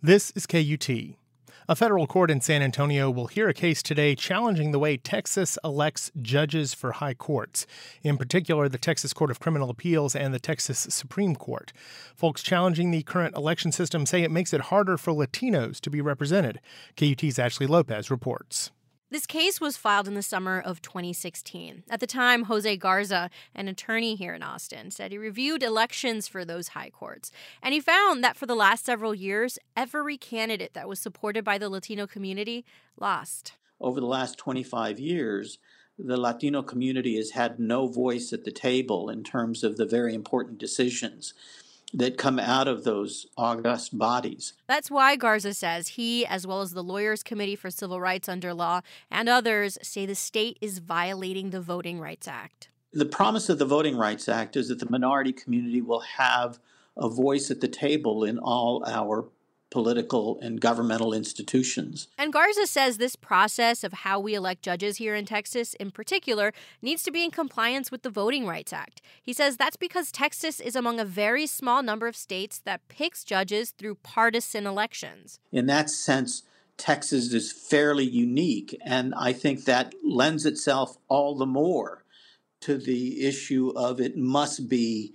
This is KUT. A federal court in San Antonio will hear a case today challenging the way Texas elects judges for high courts, in particular the Texas Court of Criminal Appeals and the Texas Supreme Court. Folks challenging the current election system say it makes it harder for Latinos to be represented. KUT's Ashley Lopez reports. This case was filed in the summer of 2016. At the time, Jose Garza, an attorney here in Austin, said he reviewed elections for those high courts. And he found that for the last several years, every candidate that was supported by the Latino community lost. Over the last 25 years, the Latino community has had no voice at the table in terms of the very important decisions that come out of those august bodies. That's why Garza says he, as well as the Lawyers Committee for Civil Rights Under Law and others, say the state is violating the Voting Rights Act. The promise of the Voting Rights Act is that the minority community will have a voice at the table in all our political and governmental institutions. And Garza says this process of how we elect judges here in Texas in particular needs to be in compliance with the Voting Rights Act. He says that's because Texas is among a very small number of states that picks judges through partisan elections. In that sense, Texas is fairly unique, and I think that lends itself all the more to the issue of it must be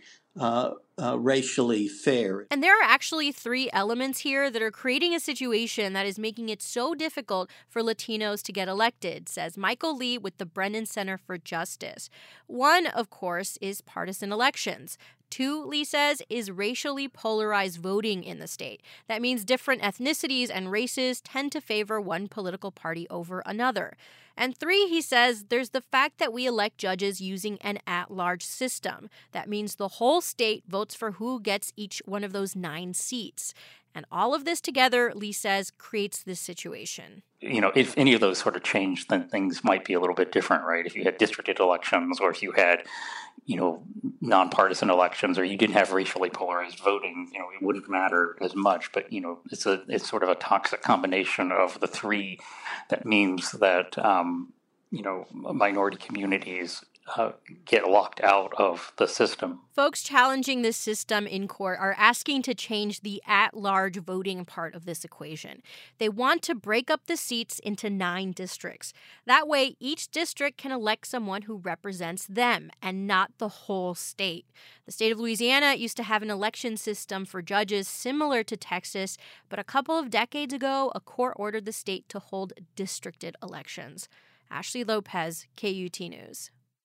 racially fair. And there are actually three elements here that are creating a situation that is making it so difficult for Latinos to get elected, says Michael Lee with the Brennan Center for Justice. One, of course, is partisan elections. Two, Lee says, is racially polarized voting in the state. That means different ethnicities and races tend to favor one political party over another. And three, he says, there's the fact that we elect judges using an at-large system. That means the whole state votes for who gets each one of those 9 seats. And all of this together, Lee says, creates this situation. If any of those sort of changed, then things might be a little bit different, right? If you had districted elections or if you had, nonpartisan elections or you didn't have racially polarized voting, it wouldn't matter as much. But, it's sort of a toxic combination of the three that means that, minority communities get locked out of the system. Folks challenging this system in court are asking to change the at-large voting part of this equation. They want to break up the seats into 9 districts. That way, each district can elect someone who represents them and not the whole state. The state of Louisiana used to have an election system for judges similar to Texas, but a couple of decades ago, a court ordered the state to hold districted elections. Ashley Lopez, KUT News.